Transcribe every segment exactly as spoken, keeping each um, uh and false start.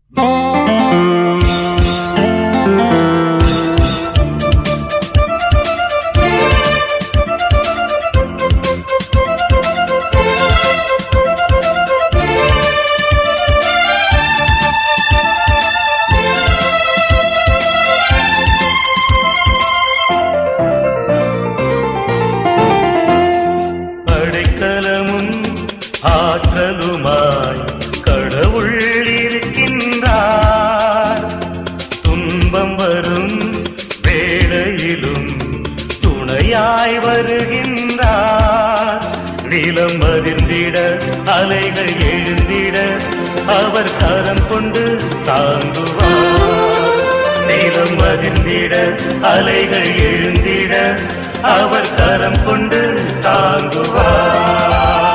ஆற்றலுமாய் கடவுள் இருக்கின்றார். துன்பம் வரும் வேளையிலும் துணையாய் வருகின்றார். நிலம் அதிர்ந்திட அலைகள் எழுந்திட அவர் கரம் கொண்டு தாங்குவார். நிலம் அதிர்ந்திட அலைகள் எழுந்திட அவர் கரம் கொண்டு தாங்குவார்.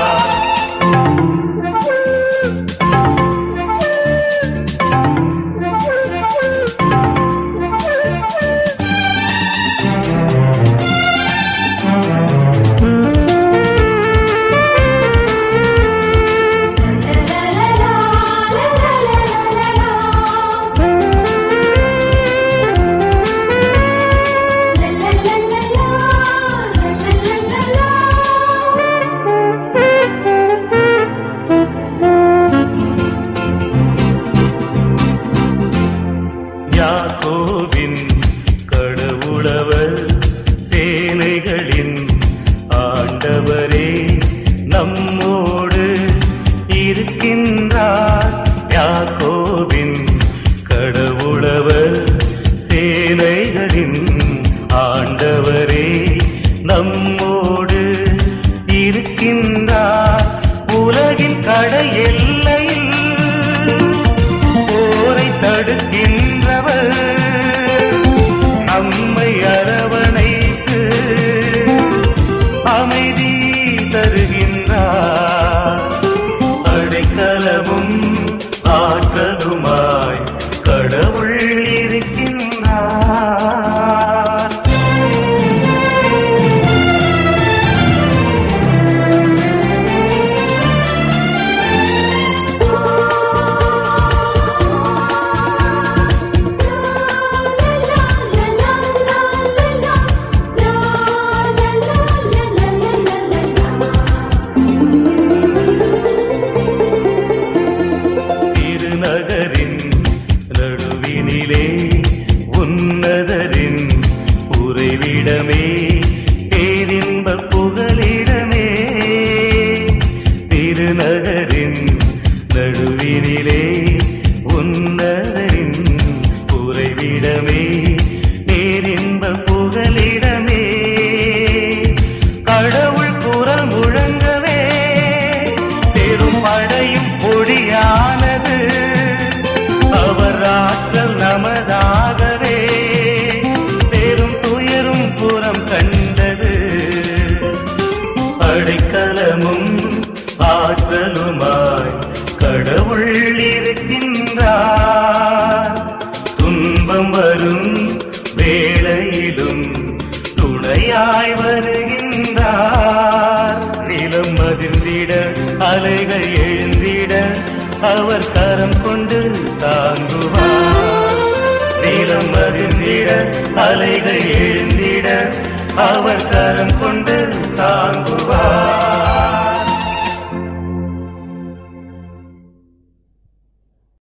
யாக்கோபின் கடவுளவர் சேனைகளின் ஆண்டவரே நம்மோடு இருக்கின்றார். யாக்கோபின் கடவுளவர் சேனைகளின் ஆண்டவரே நம்மோடு இருக்கின்றார். உலகின் கடை எல்லையில் போரை தடுக்கின்றவர் நம்மை அரவணைத்து அமைதி தருகின்றார். அடைக்கலமும் ஆற்றலுமாய் கடவுள் இருக்கின்றார். நகரின் நடுவினிலே உன்னதரின் உறைவிடமே பேரின்ப புகலிடமே. திருநகரின் நடுவினிலே உன்னதரின் உறைவிடமே பேரின்ப புகலிடமே. கடவுள் குரல் முழங்கவே பெரும் படையும் பொடியானது. அவர் ஆற்றல் நமதாகவே பெரும் துயரும் புறம் கண்டது. அடைக்கலமும் ஆற்றலுமாய் கடவுள் இருக்கின்றார். துன்பம் வரும் வேளையிலும் துணையாய் வருகின்றார். நிலம் அதிர்ந்திட அலைகள் எழுந்திட அவர் கரம் கொண்டு தாங்குவார். நீலம் அறிந்திட அலைகள் எழுந்திட அவர் கரம் கொண்டு தாங்குவார்.